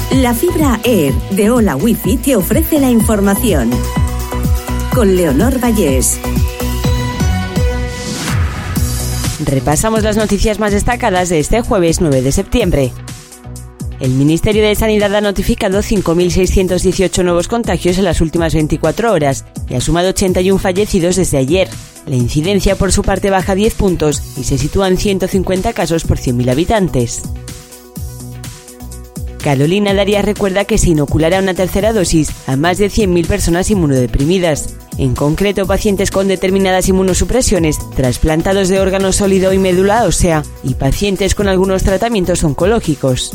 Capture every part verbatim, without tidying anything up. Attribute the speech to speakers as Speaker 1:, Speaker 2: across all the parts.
Speaker 1: La fibra Air de Hola Wifi te ofrece la información. Con Leonor Vallés.
Speaker 2: Repasamos las noticias más destacadas de este jueves nueve de septiembre. El Ministerio de Sanidad ha notificado cinco mil seiscientos dieciocho nuevos contagios en las últimas veinticuatro horas y ha sumado ochenta y uno fallecidos desde ayer. La incidencia por su parte baja diez puntos y se sitúa en ciento cincuenta casos por cien mil habitantes. Carolina Darias recuerda que se inoculará una tercera dosis a más de cien mil personas inmunodeprimidas. En concreto, pacientes con determinadas inmunosupresiones, trasplantados de órgano sólido y médula ósea y pacientes con algunos tratamientos oncológicos.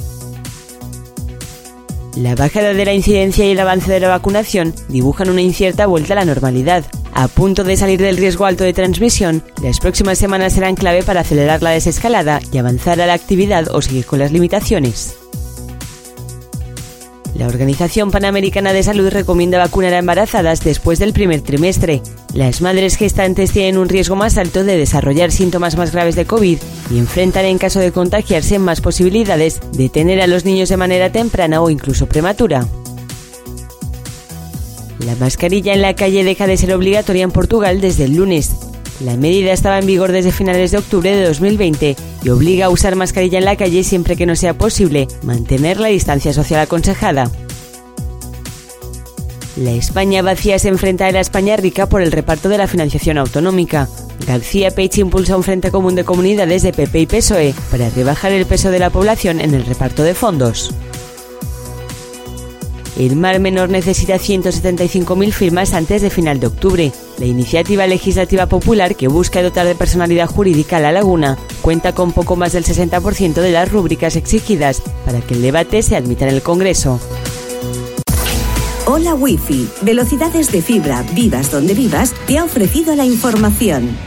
Speaker 2: La bajada de la incidencia y el avance de la vacunación dibujan una incierta vuelta a la normalidad. A punto de salir del riesgo alto de transmisión, las próximas semanas serán clave para acelerar la desescalada y avanzar a la actividad o seguir con las limitaciones. La Organización Panamericana de Salud recomienda vacunar a embarazadas después del primer trimestre. Las madres gestantes tienen un riesgo más alto de desarrollar síntomas más graves de COVID y enfrentan en caso de contagiarse más posibilidades de tener a los niños de manera temprana o incluso prematura. La mascarilla en la calle deja de ser obligatoria en Portugal desde el lunes. La medida estaba en vigor desde finales de octubre de dos mil veinte y obliga a usar mascarilla en la calle siempre que no sea posible mantener la distancia social aconsejada. La España vacía se enfrenta a la España rica por el reparto de la financiación autonómica. García Peich impulsa un frente común de comunidades de P P y P S O E para rebajar el peso de la población en el reparto de fondos. El Mar Menor necesita ciento setenta y cinco mil firmas antes de final de octubre. La iniciativa legislativa popular que busca dotar de personalidad jurídica a La Laguna cuenta con poco más del sesenta por ciento de las rúbricas exigidas para que el debate se admita en el Congreso.
Speaker 1: Hola Wifi, velocidades de fibra, vivas donde vivas, te ha ofrecido la información.